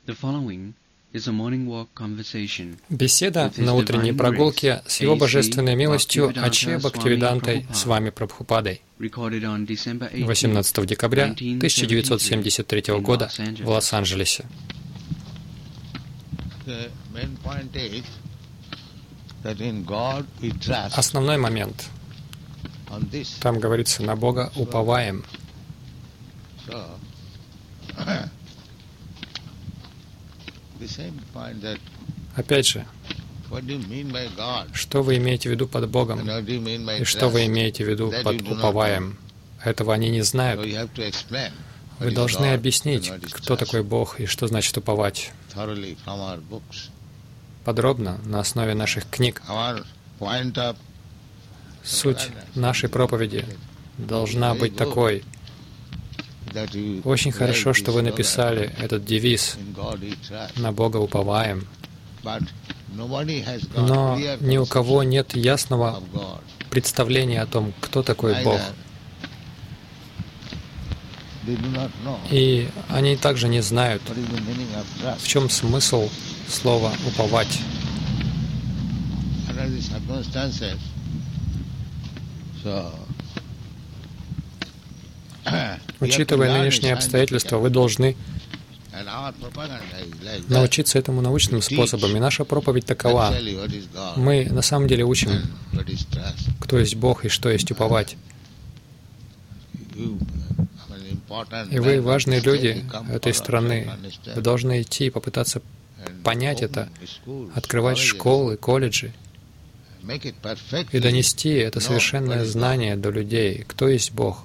Беседа на утренней прогулке с Его Божественной милостью Аче Бхактивидантой с вами Прабхупадой 18 декабря 1973 года в Лос-Анджелесе. Основной момент. Там говорится, на Бога уповаем. Опять же, что вы имеете в виду под Богом и что вы имеете в виду под уповаем? Этого они не знают. Вы должны объяснить, кто такой Бог и что значит уповать. Подробно, на основе наших книг. Суть нашей проповеди должна быть такой. Очень хорошо, что вы написали этот девиз «На Бога уповаем». Но ни у кого нет ясного представления о том, кто такой Бог. И они также не знают, в чем смысл слова «уповать». Учитывая нынешние обстоятельства, вы должны научиться этому научным способом. И наша проповедь такова. Мы на самом деле учим, кто есть Бог и что есть уповать. И вы, важные люди этой страны, вы должны идти и попытаться понять это, открывать школы, колледжи и донести это совершенное знание до людей, кто есть Бог.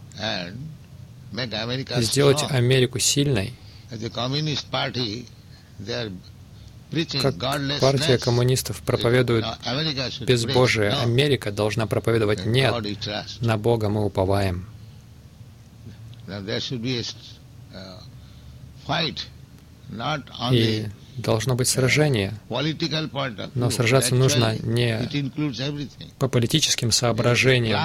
И сделать Америку сильной. Как партия коммунистов проповедует безбожие, Америка должна проповедовать «нет, на Бога мы уповаем». И должно быть сражение, но сражаться нужно не по политическим соображениям.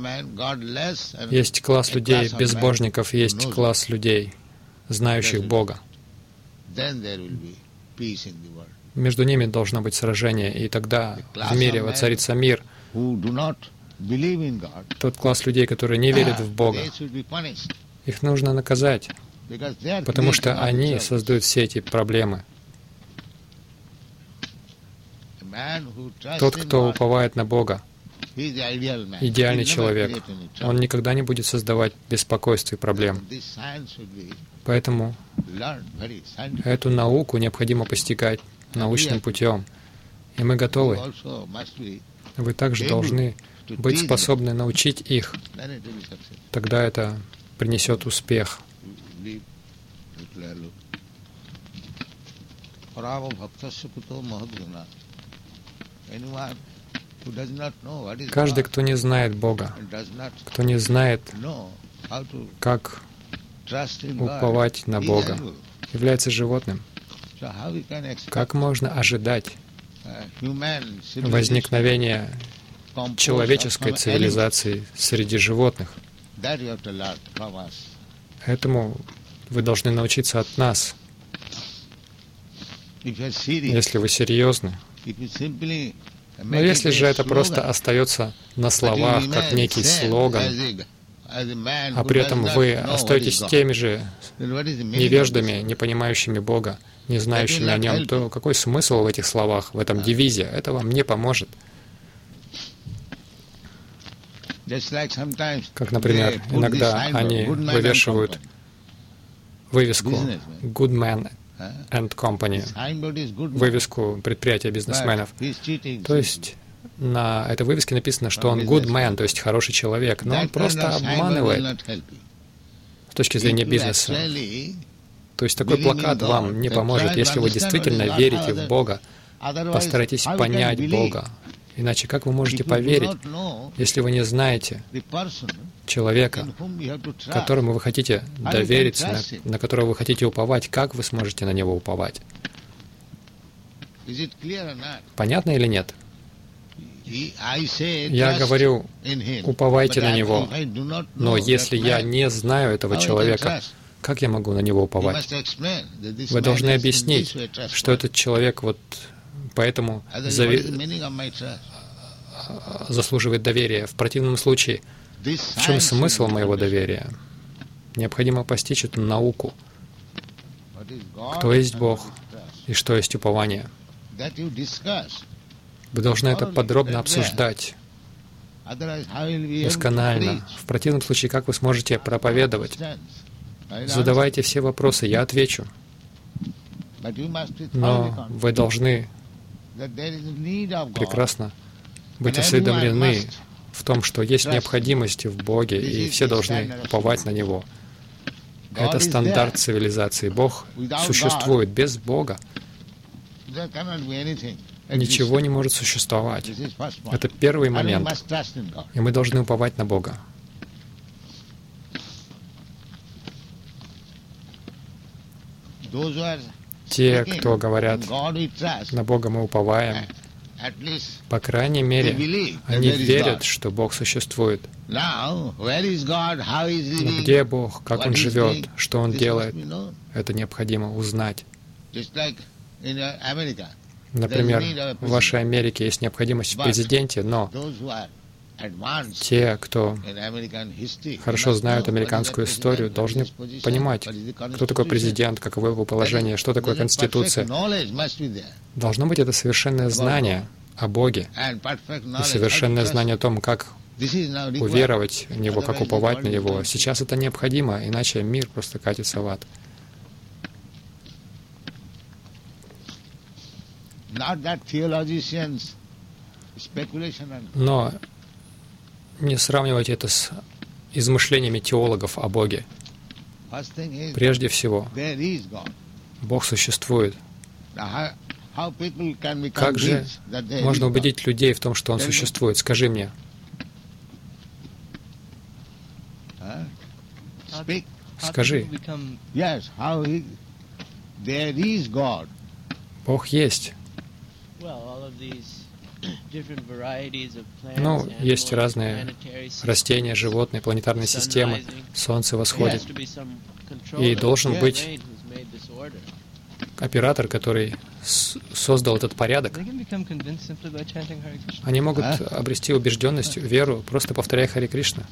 Есть класс людей безбожников, есть класс людей, знающих Бога. Между ними должно быть сражение, и тогда в мире воцарится мир. Тот класс людей, которые не верят в Бога, их нужно наказать, потому что они создают все эти проблемы. Тот, кто уповает на Бога, идеальный человек, он никогда не будет создавать беспокойств и проблем. Поэтому эту науку необходимо постигать научным путем. И мы готовы. Вы также должны быть способны научить их. Тогда это принесет успех. Каждый, кто не знает Бога, кто не знает, как уповать на Бога, является животным. Как можно ожидать возникновения человеческой цивилизации среди животных? Этому вы должны научиться от нас. Если вы серьезны. Но если же это просто остается на словах, как некий слоган, а при этом вы остаетесь теми же невеждами, не понимающими Бога, не знающими о Нем, то какой смысл в этих словах, в этом девизе? Это вам не поможет. Как, например, иногда они вывешивают вывеску «Good Man and Company», вывеску предприятия бизнесменов. То есть на этой вывеске написано, что он good man, то есть хороший человек, но он просто обманывает с точки зрения бизнеса. То есть такой плакат вам не поможет. Если вы действительно верите в Бога, постарайтесь понять Бога. Иначе как вы можете поверить, если вы не знаете человека, которому вы хотите довериться, на которого вы хотите уповать? Как вы сможете на него уповать? Понятно или нет? Я говорю, уповайте на него, но если я не знаю этого человека, Как я могу на него уповать? Вы должны объяснить, что этот человек вот поэтому заслуживает доверия. В противном случае, в чем смысл моего доверия? Необходимо постичь эту науку. Кто есть Бог и что есть упование? Вы должны это подробно обсуждать, досконально. В противном случае, как вы сможете проповедовать? Задавайте все вопросы, я отвечу. Но вы должны прекрасно быть осведомлены в том, что есть необходимость в Боге, и все должны уповать на Него. Это стандарт цивилизации. Бог существует. Без Бога ничего не может существовать. Это первый момент. И мы должны уповать на Бога. Те, кто говорят, на Бога мы уповаем, по крайней мере, они верят, что Бог существует. Но где Бог, как Он живет, что Он делает, это необходимо узнать. Например, в вашей Америке есть необходимость в президенте, но те, кто хорошо знают американскую историю, должны понимать, кто такой президент, каково его положение, что такое Конституция. Должно быть это совершенное знание о Боге и совершенное знание о том, как уверовать в Него, как уповать на Него. Сейчас это необходимо, иначе мир просто катится в ад. Но не сравнивайте это с измышлениями теологов о Боге. Прежде всего, Бог существует. Как же можно убедить людей в том, что Он существует? Скажи мне. Скажи. Бог есть. Ну, есть разные растения, животные, планетарные системы, Солнце восходит. И должен быть оператор, который создал этот порядок. Они могут обрести убежденность, веру, просто повторяя Харе Кришна.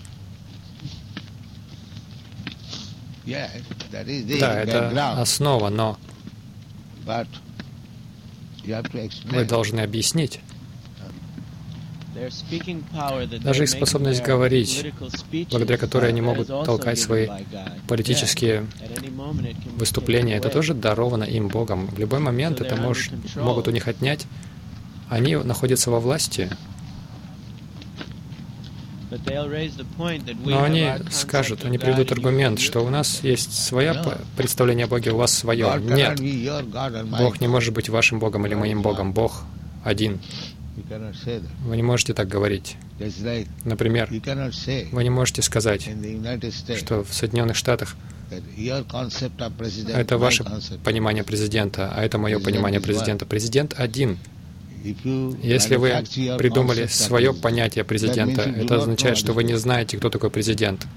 Да, это основа, но вы должны объяснить. Даже их способность говорить, благодаря которой они могут толкать свои политические выступления, это тоже даровано им Богом. В любой момент это могут у них отнять. Они находятся во власти. Но они скажут, они приведут аргумент, что у нас есть свое представление о Боге, у вас свое. Нет, Бог не может быть вашим Богом или моим Богом. Бог один. Вы не можете так говорить. Например, вы не можете сказать, что в Соединенных Штатах это ваше понимание президента, а это мое понимание президента. Президент один. Если вы придумали свое понятие президента, это означает, что вы не знаете, кто такой президент.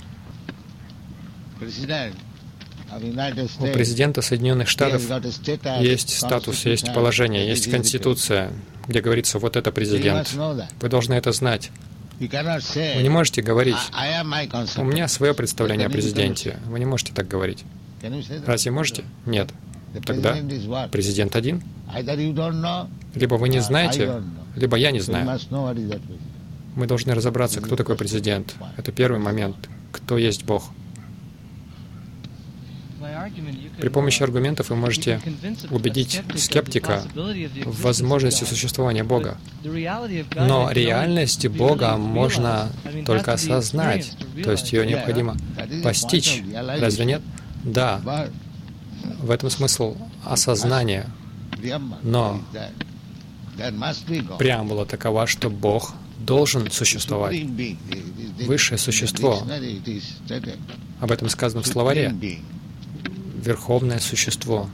У президента Соединенных Штатов есть статус, есть положение, есть Конституция, где говорится, вот это президент. Вы должны это знать. Вы не можете говорить, у меня свое представление о президенте. Вы не можете так говорить. Разве можете? Нет. Тогда президент один. Либо вы не знаете, либо я не знаю. Мы должны разобраться, кто такой президент. Это первый момент. Кто есть Бог? При помощи аргументов вы можете убедить скептика в возможности существования Бога. Но реальность Бога можно только осознать, то есть ее необходимо постичь. Разве нет? Да. В этом смысл осознания. Но преамбула такова, что Бог должен существовать. Высшее существо. Об этом сказано в словаре. Верховное существо.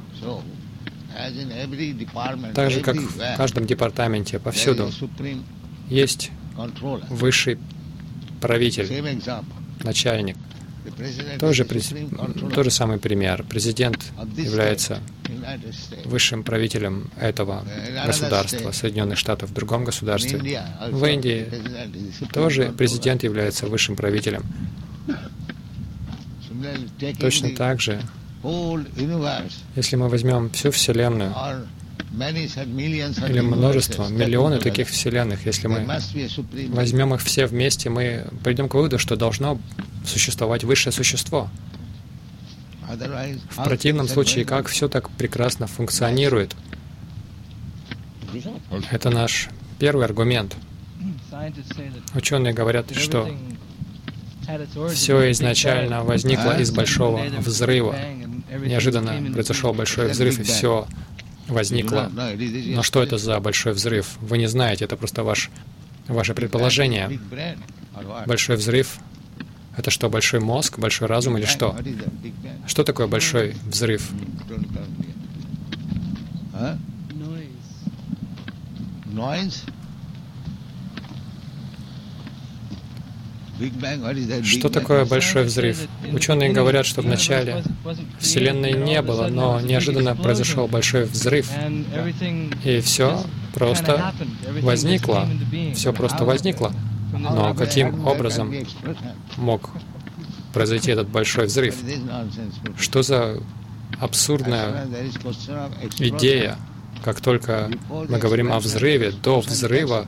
Так же, как в каждом департаменте, повсюду есть высший правитель, начальник. Тот же самый пример. Президент является высшим правителем этого государства, Соединенных Штатов. В другом государстве, в Индии, тоже президент является высшим правителем. Точно так же, если мы возьмем всю Вселенную, или множество, миллионы таких вселенных, если мы возьмем их все вместе, мы придем к выводу, что должно существовать высшее существо. В противном случае, как все так прекрасно функционирует? Это наш первый аргумент. Ученые говорят, что все изначально возникло из большого взрыва. Неожиданно произошел большой взрыв, и все возникло. Но что это за большой взрыв? Вы не знаете, это просто ваше предположение. Большой взрыв — это что, большой мозг, большой разум или что? Что такое большой взрыв? Что такое большой взрыв? Ученые говорят, что вначале Вселенной не было, но неожиданно произошел большой взрыв, и все просто возникло. Все просто возникло. Но каким образом мог произойти этот большой взрыв? Что за абсурдная идея? Как только мы говорим о взрыве, до взрыва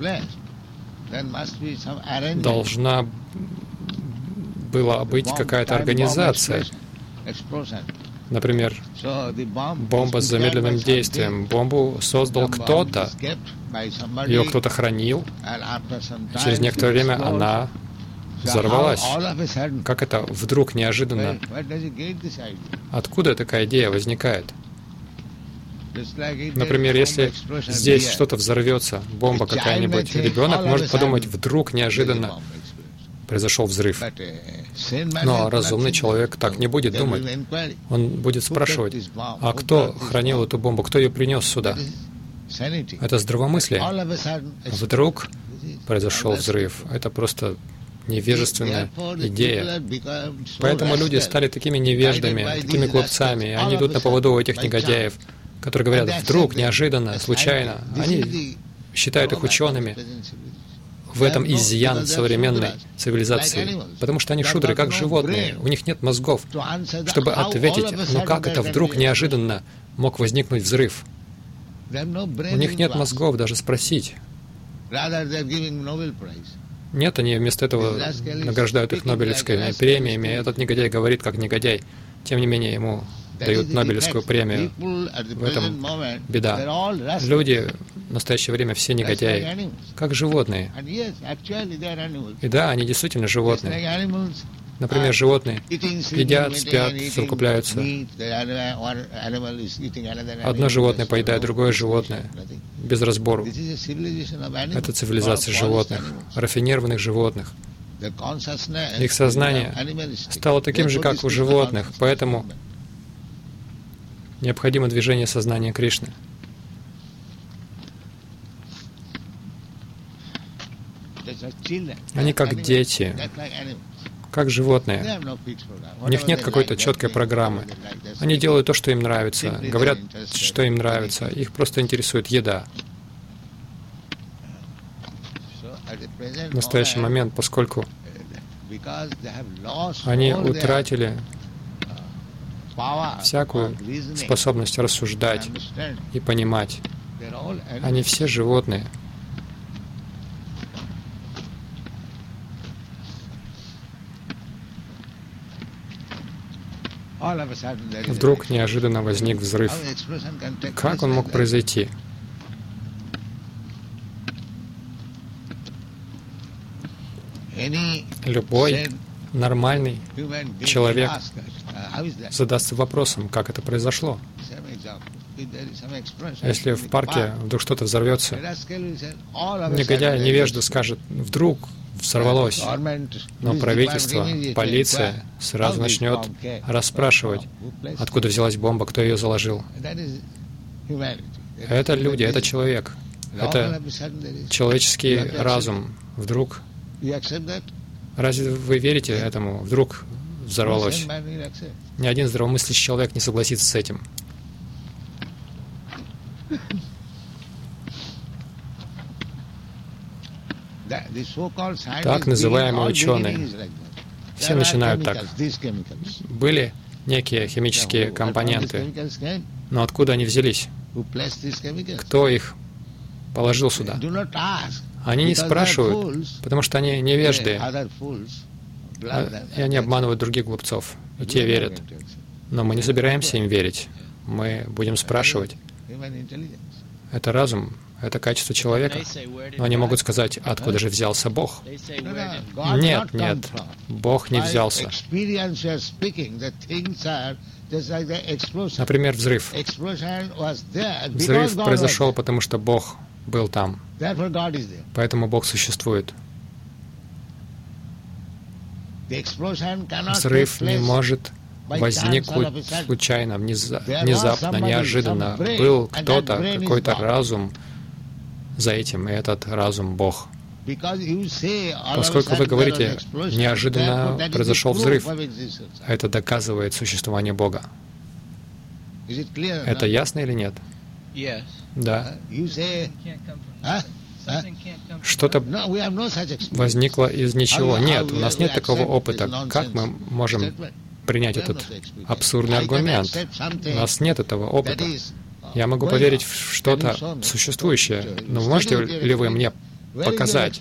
должна была быть какая-то организация. Например, бомба с замедленным действием. Бомбу создал кто-то, ее кто-то хранил, и через некоторое время она взорвалась. Как это вдруг, неожиданно? Откуда такая идея возникает? Например, если здесь что-то взорвется, бомба какая-нибудь, ребенок может подумать, вдруг, неожиданно произошел взрыв. Но разумный человек так не будет думать. Он будет спрашивать, а кто хранил эту бомбу, кто ее принес сюда? Это здравомыслие. Вдруг произошел взрыв. Это просто невежественная идея. Поэтому люди стали такими невеждами, такими глупцами. Они идут на поводу у этих негодяев, которые говорят, вдруг, неожиданно, случайно. Они считают их учеными. В этом изъян современной цивилизации. Потому что они шудры, как животные. У них нет мозгов, чтобы ответить, ну как это вдруг, неожиданно мог возникнуть взрыв? У них нет мозгов даже спросить. Нет, они вместо этого награждают их Нобелевскими премиями. Этот негодяй говорит, как негодяй. Тем не менее, ему дают Нобелевскую премию. В этом беда. Люди в настоящее время все негодяи, как животные. И да, они действительно животные. Например, животные едят, спят, совокупляются. Одно животное поедает другое животное, без разбору. Это цивилизация животных, рафинированных животных. Их сознание стало таким же, как у животных, поэтому необходимо движение сознания Кришны. Они как дети, как животные. У них нет какой-то четкой программы. Они делают то, что им нравится, говорят, что им нравится. Их просто интересует еда. В настоящий момент, поскольку они утратили всякую способность рассуждать и понимать, они все животные. Вдруг неожиданно возник взрыв. Как он мог произойти? Любой нормальный человек задастся вопросом, как это произошло. Если в парке вдруг что-то взорвется, негодяй, невежда скажет, вдруг взорвалось. Но правительство, полиция сразу начнет расспрашивать, откуда взялась бомба, кто ее заложил. Это люди, это человек. Это человеческий разум. Вдруг... Разве вы верите этому? Вдруг взорвалось. Ни один здравомыслящий человек не согласится с этим. Так называемые ученые, все начинают так. Были некие химические компоненты, но откуда они взялись? Кто их положил сюда? Они не спрашивают, потому что они невежды, и они обманывают других глупцов, и те верят. Но мы не собираемся им верить. Мы будем спрашивать. Это разум, это качество человека. Но они могут сказать, откуда же взялся Бог? Нет, нет, Бог не взялся. Например, взрыв. Взрыв произошел, потому что Бог был там. Поэтому Бог существует. Взрыв не может возникнуть случайно, внезапно, неожиданно. Был кто-то, какой-то разум за этим, и этот разум — Бог. Поскольку вы говорите, неожиданно произошел взрыв, это доказывает существование Бога. Это ясно или нет? Да. Что-то возникло из ничего. Нет, у нас нет такого опыта. Как мы можем принять этот абсурдный аргумент? У нас нет этого опыта. Я могу поверить в что-то существующее, но можете ли вы мне показать?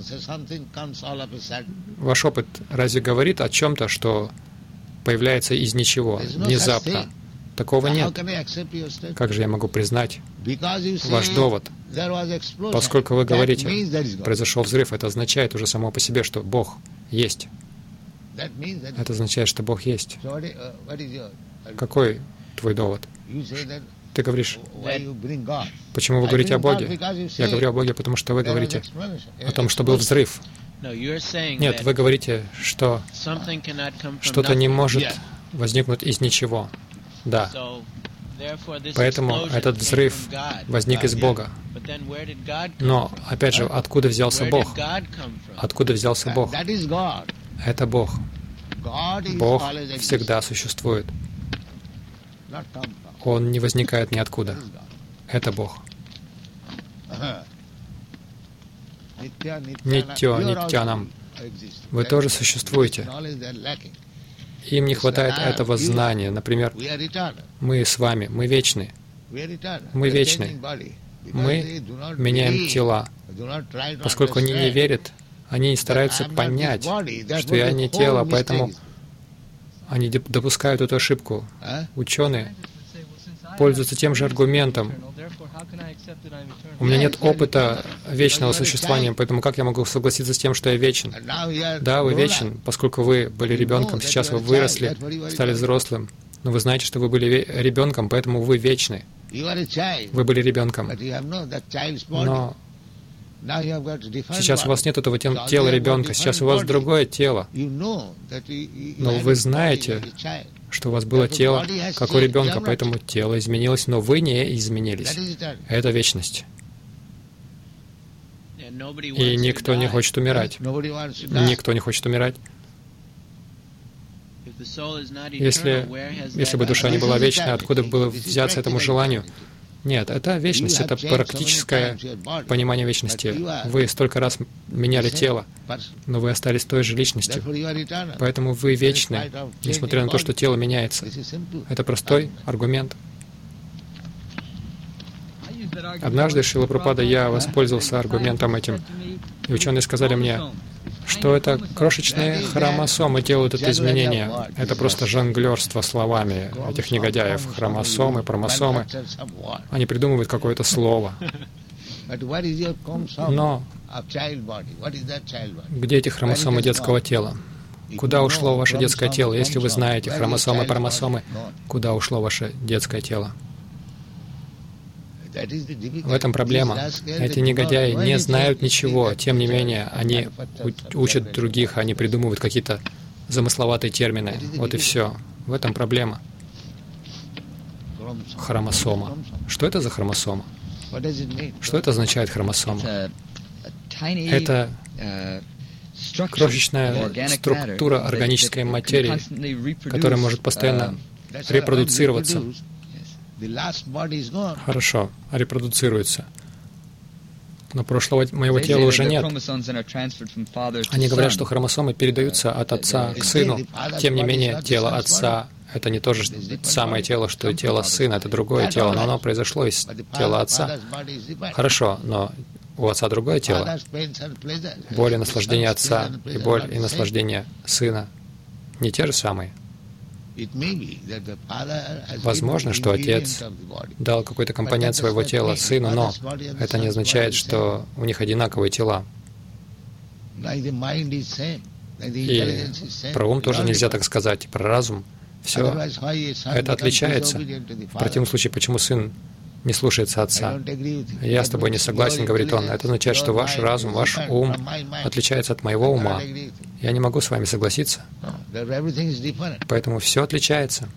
Ваш опыт разве говорит о чем-то, что появляется из ничего, внезапно? Такого нет. Как же я могу признать ваш довод? Поскольку вы говорите, произошел взрыв, это означает уже само по себе, что Бог есть. Это означает, что Бог есть. Какой твой довод? Ты говоришь, почему вы говорите о Боге? Я говорю о Боге, потому что вы говорите о том, что был взрыв. Нет, вы говорите, что что-то не может возникнуть из ничего. Да. Поэтому этот взрыв возник из Бога. Но, опять же, откуда взялся Бог? Откуда взялся Бог? Это Бог. Бог всегда существует. Он не возникает ниоткуда. Это Бог. Нитьё, нитьянам. Вы тоже существуете. Им не хватает этого знания. Например, мы с вами, мы вечны. Мы вечны. Мы меняем тела. Поскольку они не верят, они не стараются понять, что я не тело, поэтому они допускают эту ошибку. Ученые пользуются тем же аргументом. У меня нет опыта вечного существования, поэтому как я могу согласиться с тем, что я вечен? Да, вы вечен, поскольку вы были ребенком, сейчас вы выросли, стали взрослым. Но вы знаете, что вы были ребенком, поэтому вы вечны. Вы были ребенком. Но сейчас у вас нет этого тела ребенка, сейчас у вас другое тело. Но вы знаете, что у вас было тело, как у ребенка, поэтому тело изменилось, но вы не изменились. Это вечность. И никто не хочет умирать. Никто не хочет умирать. Если бы душа не была вечной, откуда было взяться этому желанию? Нет, это вечность, это практическое понимание вечности. Вы столько раз меняли тело, но вы остались той же личностью. Поэтому вы вечны, несмотря на то, что тело меняется. Это простой аргумент. Однажды, Шрила Прабхупада, я воспользовался аргументом этим, и ученые сказали мне, что это крошечные хромосомы делают это изменение. Это просто жонглерство словами этих негодяев. Хромосомы, промосомы. Они придумывают какое-то слово. Но где эти хромосомы детского тела? Куда ушло ваше детское тело? Если вы знаете хромосомы, промосомы, куда ушло ваше детское тело? В этом проблема. Эти негодяи не знают ничего, тем не менее, они учат других, они придумывают какие-то замысловатые термины. Вот и все. В этом проблема. Хромосома. Что это за хромосома? Что это означает хромосома? Это крошечная структура органической материи, которая может постоянно репродуцироваться. Хорошо, репродуцируется. Но прошлого моего тела уже нет. Они говорят, что хромосомы передаются от отца к сыну. Тем не менее, тело отца — это не то же самое тело, что и тело сына, это другое тело, но оно произошло из тела отца. Хорошо, но у отца другое тело. Боль и наслаждение отца и боль и наслаждение сына не те же самые. Возможно, что отец дал какой-то компонент своего тела сыну, но это не означает, что у них одинаковые тела. И про ум тоже нельзя так сказать, и про разум. Все это отличается. В противном случае, почему сын не слушается отца? Я с тобой не согласен, говорит он. Это означает, что ваш разум, ваш ум отличается от моего ума. Я не могу с вами согласиться. Поэтому все отличается.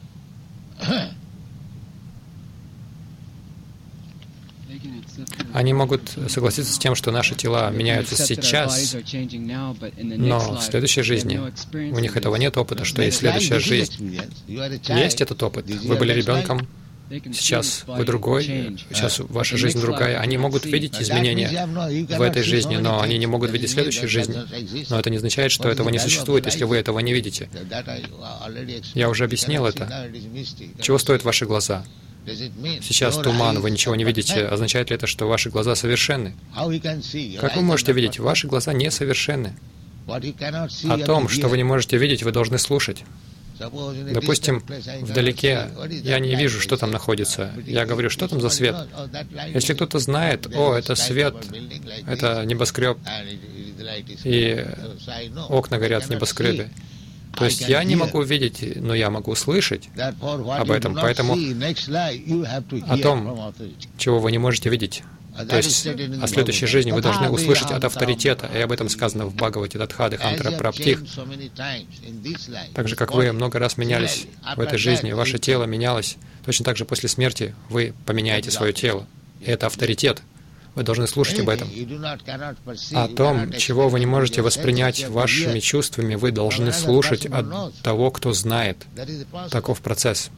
Они могут согласиться с тем, что наши тела меняются сейчас, но в следующей жизни у них этого нет опыта, что есть следующая жизнь. Есть этот опыт. Вы были ребенком, сейчас вы другой, сейчас ваша жизнь другая. Они могут видеть изменения в этой жизни, но они не могут видеть следующей жизни. Но это не означает, что этого не существует, если вы этого не видите. Я уже объяснил это. Чего стоят ваши глаза? Сейчас туман, вы ничего не видите. Означает ли это, что ваши глаза совершенны? Как вы можете видеть? Ваши глаза несовершенны. О том, что вы не можете видеть, вы должны слушать. Допустим, вдалеке я не вижу, что там находится. Я говорю, что там за свет? Если кто-то знает, о, это свет, это небоскреб, и окна горят в небоскребе. То есть я не могу видеть, но я могу слышать об этом. Поэтому о том, чего вы не можете видеть, то есть о следующей жизни вы должны услышать от авторитета, и об этом сказано в Бхагавати Татхады Хантра Праптих. Так же, как вы много раз менялись в этой жизни, ваше тело менялось, точно так же после смерти вы поменяете свое тело. И это авторитет. Вы должны слушать об этом. О том, чего вы не можете воспринять вашими чувствами, вы должны слушать от того, кто знает. Таков процесс.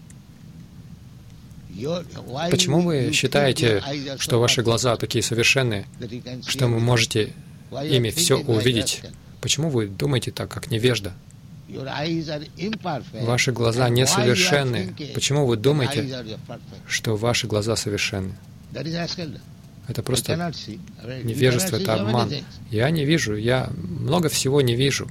Почему вы считаете, что ваши глаза такие совершенные, что вы можете ими все увидеть? Почему вы думаете так, как невежда? Ваши глаза несовершенны. Почему вы думаете, что ваши глаза совершенны? Это просто невежество, это обман. Я не вижу, я много всего не вижу.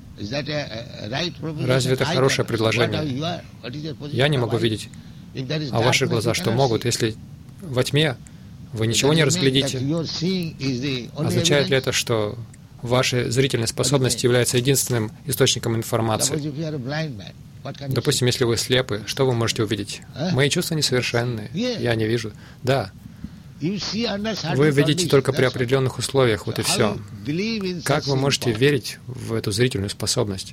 Разве это хорошее предложение? Я не могу видеть. А ваши глаза что могут? Если во тьме вы ничего не разглядите, означает ли это, что ваша зрительная способность является единственным источником информации? Допустим, если вы слепы, что вы можете увидеть? Мои чувства несовершенны, я не вижу. Да. Вы видите только при определенных условиях, вот и все. Как вы можете верить в эту зрительную способность?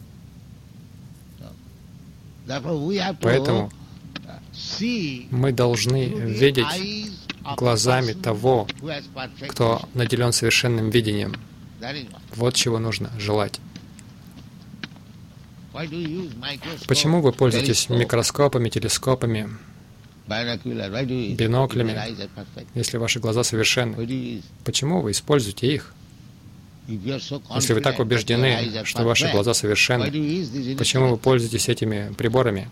Поэтому мы должны видеть глазами того, кто наделен совершенным видением. Вот чего нужно желать. Почему вы пользуетесь микроскопами, телескопами, биноклями, если ваши глаза совершенны? Почему вы используете их? Если вы так убеждены, что ваши глаза совершенны, почему вы пользуетесь этими приборами?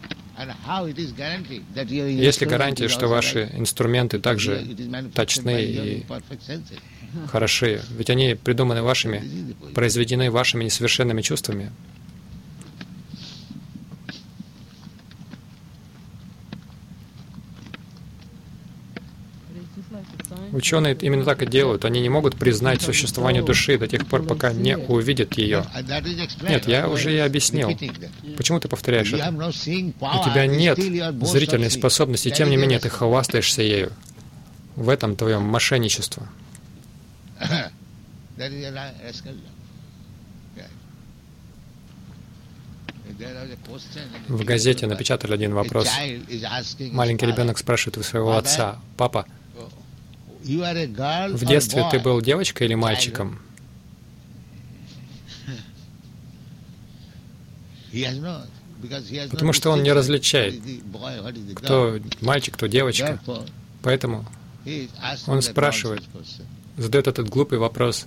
Есть ли гарантия, что ваши инструменты также точны и хороши? Ведь они придуманы вашими, произведены вашими несовершенными чувствами. Ученые именно так и делают. Они не могут признать существование души до тех пор, пока не увидят ее. Нет, я уже и объяснил. Почему ты повторяешь это? У тебя нет зрительной способности, тем не менее ты хвастаешься ею. В этом твое мошенничество. В газете напечатали один вопрос. Маленький ребенок спрашивает у своего отца: «Папа, в детстве ты был девочкой или мальчиком?» Потому что он не различает, кто мальчик, кто девочка. Поэтому он спрашивает, задает этот глупый вопрос.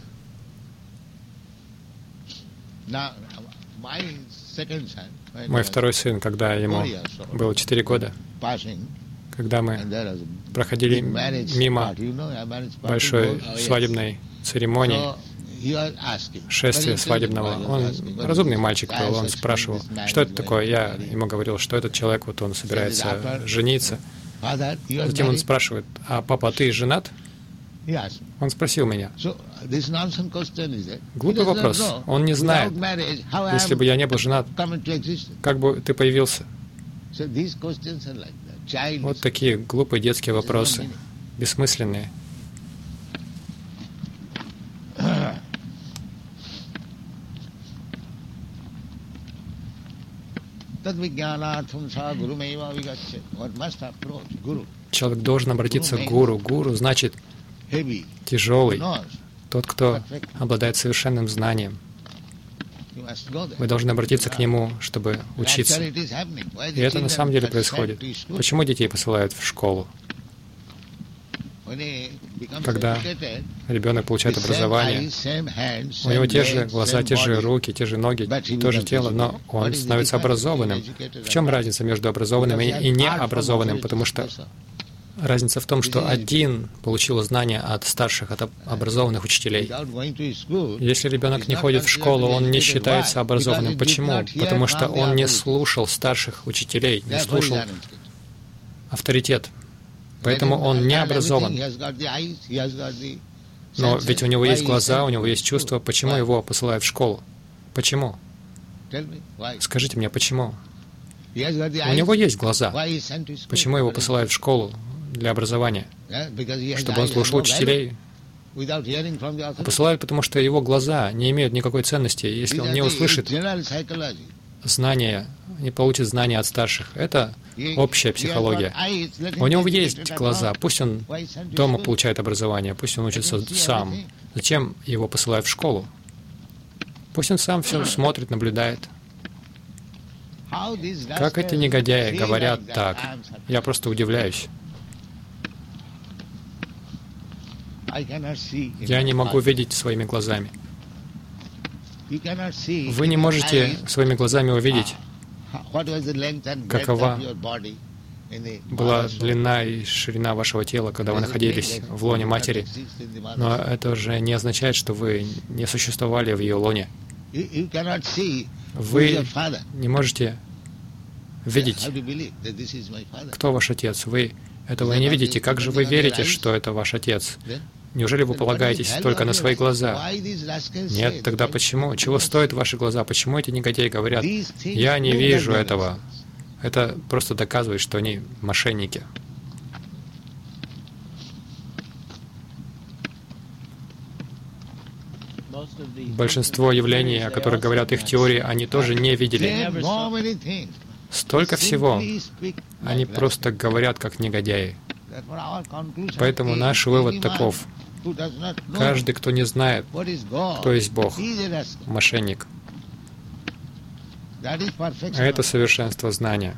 Мой второй сын, когда ему было 4 года, когда мы проходили мимо большой свадебной церемонии, шествия свадебного, он разумный мальчик был, он спрашивал, что это такое. Я ему говорил, что этот человек, вот он собирается жениться. Затем он спрашивает, а папа, ты женат? Он спросил меня. Глупый вопрос. Он не знает. Если бы я не был женат, как бы ты появился? Вот такие глупые детские вопросы, бессмысленные. Человек должен обратиться к гуру. Гуру значит тяжелый, тот, кто обладает совершенным знанием. Вы должны обратиться к нему, чтобы учиться. И это на самом деле происходит. Почему детей посылают в школу? Когда ребенок получает образование, у него те же глаза, те же руки, те же ноги, то же тело, но он становится образованным. В чем разница между образованным и необразованным? Потому что разница в том, что один получил знания от старших, от образованных учителей. Если ребенок не ходит в школу, он не считается образованным. Почему? Потому что он не слушал старших учителей, не слушал авторитет. Поэтому он не образован. Но ведь у него есть глаза, у него есть чувства. Почему его посылают в школу? Почему? Скажите мне, почему? У него есть глаза. Почему его посылают в школу для образования? Чтобы он слушал учителей. Посылают, потому что его глаза не имеют никакой ценности. Если он не услышит знания, не получит знания от старших. Это общая психология. У него есть глаза. Пусть он дома получает образование, пусть он учится сам. Зачем его посылают в школу? Пусть он сам все смотрит, наблюдает. Как эти негодяи говорят так? Я просто удивляюсь. Я не могу видеть своими глазами. Вы не можете своими глазами увидеть, какова была длина и ширина вашего тела, когда вы находились в лоне матери. Но это же не означает, что вы не существовали в ее лоне. Вы не можете видеть, кто ваш отец. Вы этого не видите. Как же вы верите, что это ваш отец? Неужели вы полагаетесь только на свои глаза? Нет, тогда почему? Чего стоят ваши глаза? Почему эти негодяи говорят, я не вижу этого? Это просто доказывает, что они мошенники. Большинство явлений, о которых говорят их теории, они тоже не видели. Столько всего. Они просто говорят, как негодяи. Поэтому наш вывод таков. Каждый, кто не знает, кто есть Бог, мошенник. А это совершенство знания.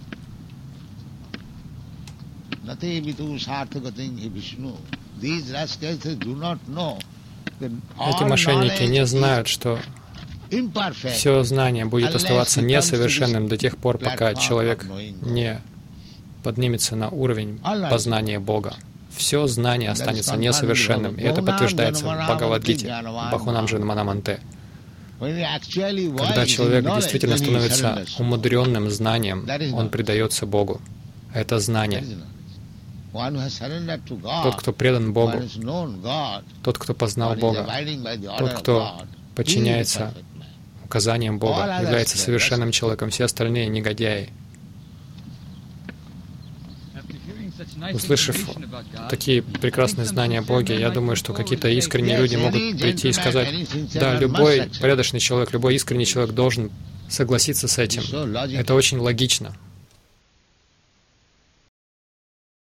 Эти мошенники не знают, что все знание будет оставаться несовершенным до тех пор, пока человек не поднимется на уровень познания Бога. Все знание останется несовершенным, и это подтверждается в Бхагавад-гите, Бахунам Манаманте. Когда человек действительно становится умудренным знанием, он предается Богу. Это знание. Тот, кто предан Богу, тот, кто познал Бога, тот, кто подчиняется указаниям Бога, является совершенным человеком. Все остальные негодяи. Услышав такие прекрасные знания о Боге, я думаю, что какие-то искренние люди могут прийти и сказать, да, любой порядочный человек, любой искренний человек должен согласиться с этим. Это очень логично.